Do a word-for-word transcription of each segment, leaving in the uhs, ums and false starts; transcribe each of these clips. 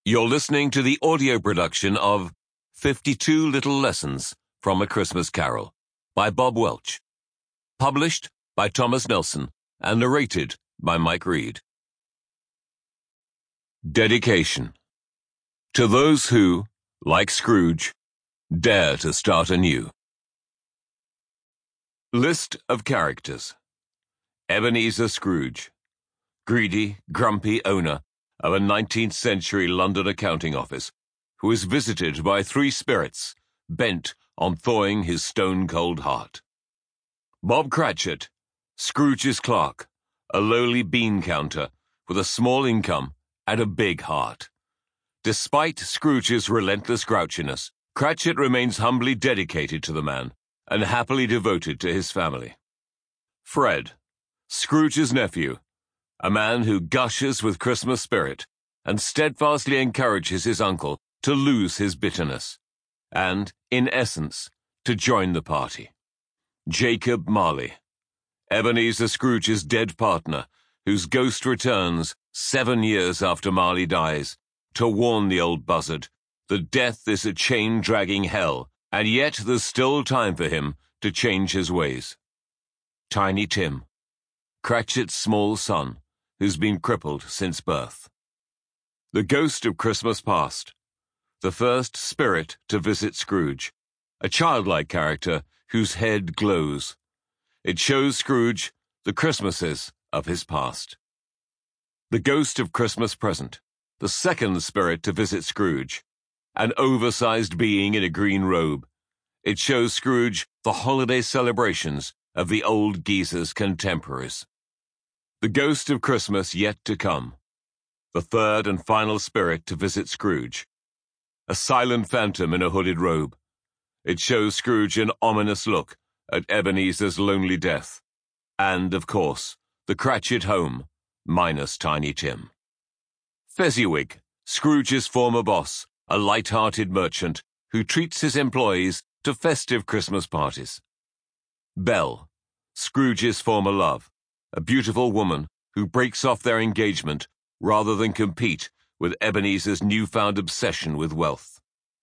You're listening to the audio production of fifty-two Little Lessons from a Christmas Carol by Bob Welch, published by Thomas Nelson and narrated by Mike Reed. Dedication. To those who, like Scrooge, dare to start anew. List of characters. Ebenezer Scrooge, greedy, grumpy owner of a nineteenth century London accounting office, who is visited by three spirits bent on thawing his stone-cold heart. Bob Cratchit, Scrooge's clerk, a lowly bean counter with a small income and a big heart. Despite Scrooge's relentless grouchiness, Cratchit remains humbly dedicated to the man and happily devoted to his family. Fred, Scrooge's nephew, a man who gushes with Christmas spirit and steadfastly encourages his uncle to lose his bitterness and, in essence, to join the party. Jacob Marley, Ebenezer Scrooge's dead partner, whose ghost returns seven years after Marley dies to warn the old buzzard that death is a chain-dragging hell, and yet there's still time for him to change his ways. Tiny Tim, Cratchit's small son, who's been crippled since birth. The Ghost of Christmas Past, the first spirit to visit Scrooge, a childlike character whose head glows. It shows Scrooge the Christmases of his past. The Ghost of Christmas Present, the second spirit to visit Scrooge, an oversized being in a green robe. It shows Scrooge the holiday celebrations of the old geezer's contemporaries. The Ghost of Christmas Yet to Come, the third and final spirit to visit Scrooge, a silent phantom in a hooded robe. It shows Scrooge an ominous look at Ebenezer's lonely death, and, of course, the Cratchit home, minus Tiny Tim. Fezziwig, Scrooge's former boss, a light-hearted merchant who treats his employees to festive Christmas parties. Belle, Scrooge's former love, a beautiful woman who breaks off their engagement rather than compete with Ebenezer's newfound obsession with wealth.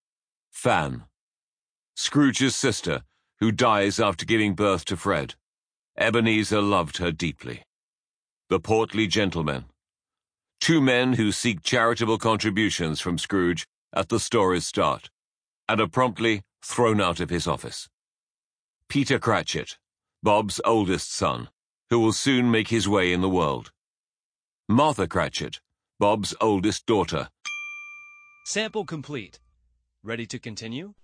Fan, Scrooge's sister, who dies after giving birth to Fred. Ebenezer loved her deeply. The Portly Gentlemen, two men who seek charitable contributions from Scrooge at the story's start, and are promptly thrown out of his office. Peter Cratchit, Bob's oldest son, who will soon make his way in the world. Martha Cratchit, Bob's oldest daughter. Sample complete. Ready to continue?